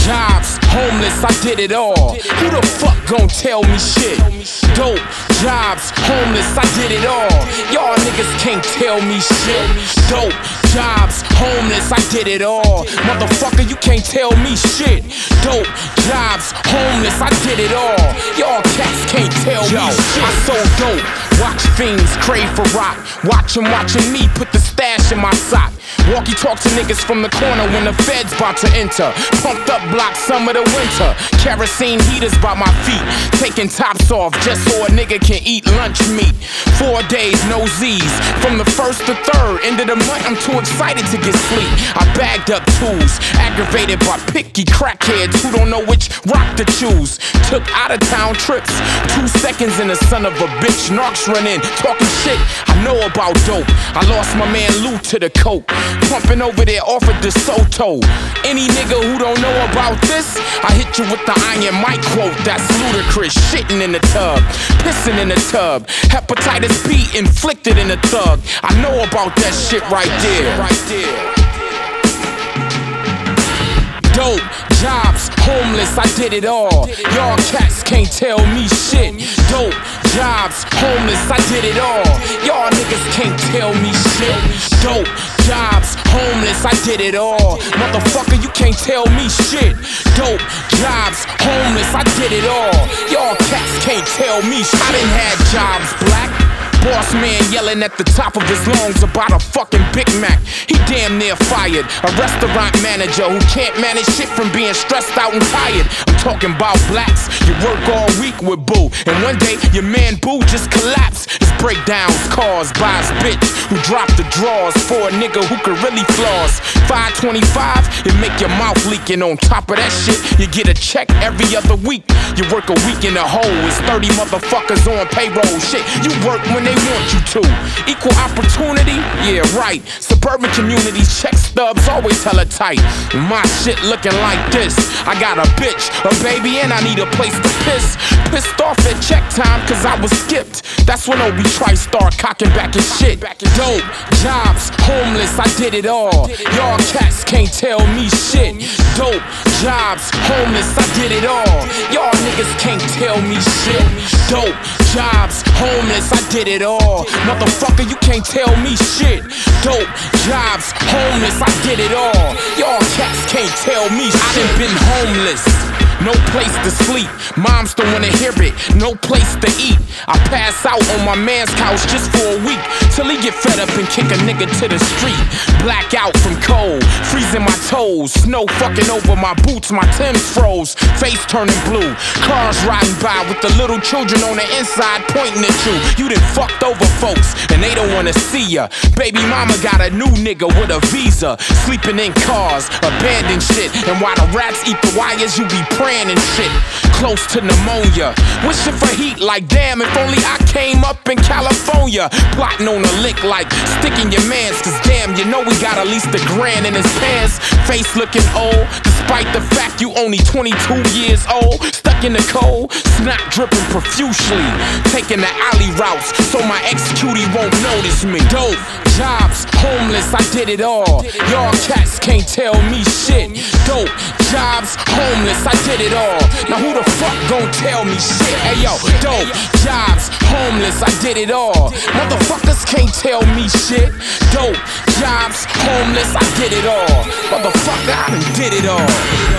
jobs, homeless, I did it all. Who the fuck gon' tell me shit? Dope, jobs, homeless, I did it all. Y'all niggas can't tell me shit. Dope, jobs, homeless, I did it all. Motherfucker, you can't tell me shit. Dope, jobs, homeless, I did it all. Y'all cats can't tell me shit. I sold dope, watch fiends crave for rock. Watching me put the stash in my sock. Walkie talk to niggas from the corner when the feds bout to enter. Pumped up block summer to winter. Kerosene heaters by my feet. Taking tops off just so a nigga can eat lunch meat. 4 days, no Z's. From the 1st to 3rd, end of the month, I'm too excited to get sleep. I bagged up tools, aggravated by picky crackheads who don't know which rock to choose. Took out of town trips, 2 seconds and the son of a bitch. Narcs run in, talking shit. I know about dope. I lost my man Lou to the coke. Pumping over there off of DeSoto. Any nigga who don't know about this, I hit you with the Iron Mike quote. That's ludicrous. Shitting in the tub, pissing in the tub. Hepatitis B inflicted in the thug. I know about that shit right there. Dope, jobs, homeless, I did it all. Y'all cats can't tell me shit. Dope, jobs, homeless, I did it all. Y'all niggas can't tell me shit. Dope, jobs, homeless, I did it all. Motherfucker, you can't tell me shit. Dope, jobs, homeless, I did it all. Y'all cats can't tell me shit. I done had jobs, black. Boss man yelling at the top of his lungs about a fucking Big Mac. He damn near fired. A restaurant manager who can't manage shit from being stressed out and tired. I'm talking about blacks. You work all week with boo, and one day your man boo just collapsed. His breakdowns caused by his bitch who dropped the drawers for a nigga who could really floss. 525, it make your mouth leak, and on top of that shit, you get a check every other week. You work a week in a hole, it's 30 motherfuckers on payroll. Shit, you work when they want you to. Equal opportunity? Yeah, right. Suburban communities, check stubs always hella tight. My shit looking like this. I got a bitch, a baby, and I need a place to piss. Pissed off at check time cause I was skipped. That's when Obi Trice start cocking back his shit. Dope, jobs, homeless, I did it all. Y'all cats can't tell me shit. Dope, jobs, homeless, I did it all. Y'all niggas can't tell me shit. Dope, jobs, homeless, I did it all. Motherfucker, you can't tell me shit. Dope, jobs, homeless, I did it all. Y'all cats can't tell me shit. I done been homeless. No place to sleep, moms don't wanna hear it. No place to eat. I pass out on my man's couch just for a week, till he get fed up and kick a nigga to the street. Black out from cold, freezing my toes. Snow fucking over my boots, my Timbs froze. Face turning blue, cars riding by with the little children on the inside pointing at you. You done fucked over folks, and they don't wanna see ya. Baby mama got a new nigga with a visa. Sleeping in cars, abandoned shit. And while the rats eat the wires, you be praying and shit, close to pneumonia. Wishing for heat like damn, if only I came up in California. Plotting on a lick like sticking your mans, cause damn, you know we got at least a grand in his pants. Face looking old, despite the fact you only 22 years old. Stuck in the cold, snot dripping profusely. Taking the alley routes so my ex-cutie won't notice me. Dope, jobs, homeless, I did it all. Y'all cats can't tell me shit. Dope, jobs, homeless, I did it all. Now who the fuck gon' tell me shit? Hey yo, dope, jobs, homeless, I did it all. Motherfuckers can't tell me shit. Dope, jobs, homeless, I did it all. Motherfucker, I done did it all.